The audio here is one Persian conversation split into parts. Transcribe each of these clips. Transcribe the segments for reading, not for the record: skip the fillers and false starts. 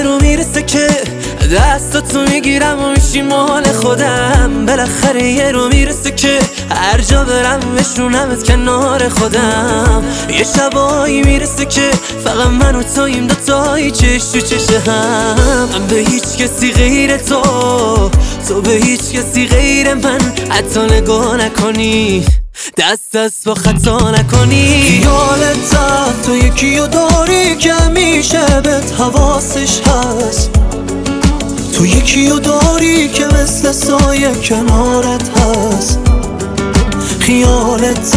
یه رو میرسه که دستاتو میگیرم و میشی مال خودم. بالاخره یه رو میرسه که هر جا برم بشونمت کنار خودم. یه شبایی میرسه که فقط من و تویم دوتایی چش تو چش هم. من به هیچ کسی غیر تو به هیچ کسی غیر من حتی نگاه نکنی، دست با خطا نکنی. خیالت تو یکیو داری که همیشه بهت حواسش هست. تو یکیو داری که مثل سایه کنارت هست. خیالت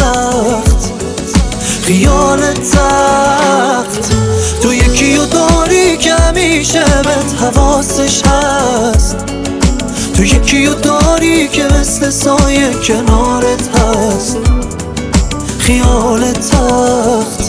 تخت تو یکیو داری که همیشه بهت حواسش هست. تو یکیو داری که مثل سایه کنارت هست. خیالت تخت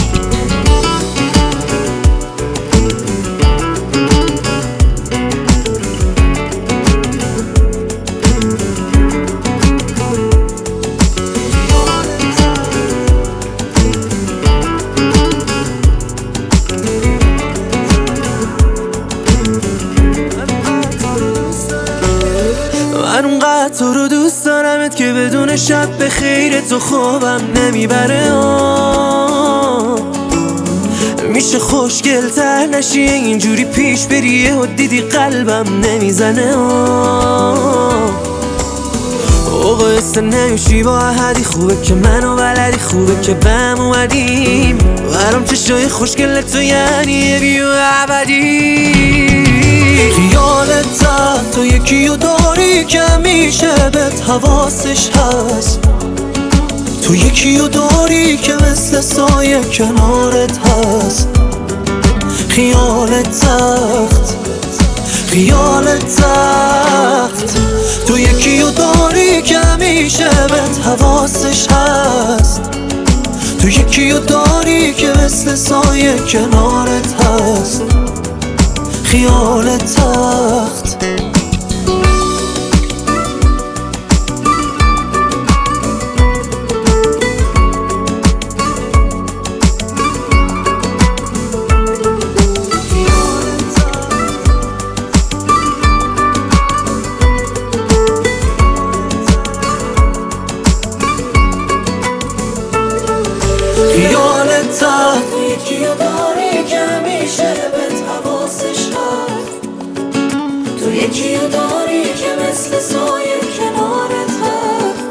من اونقدر تو رو دوست دارمت که بدون شب به خیر تو خوابم نمیبره. میشه خوشگل تر نشی اینجوری پیش بریه و دیدی قلبم نمیزنه. اوقست نمیشی با احدی، خوبه که منو بلدی، خوبه که بهم اومدیم. برام چشای خوشگل تو یعنی یه بیو ابدی. خیالت تو یکیو داری که همیشه بهت حواسش هست. تو یکیو داری که مثل سایه کنارت هست. خیالت تخت تو یکیو داری که همیشه بهت حواسش هست. تو یکیو داری که مثل سایه کنارت هست. خیالت تخت خیالت تخت یکیو داری که همیشه بهت حواسش هست. تو یکیو داری که مثل سایه کنارت هست.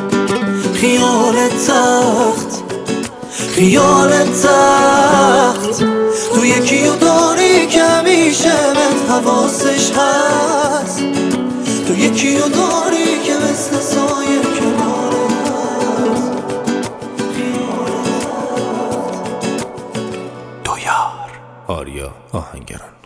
خیالت تخت تو یکیو داری که همیشه بهت حواسش هست. تو یکیو داری که مثل سایه کنارت هست. دویار آریا آهنگران.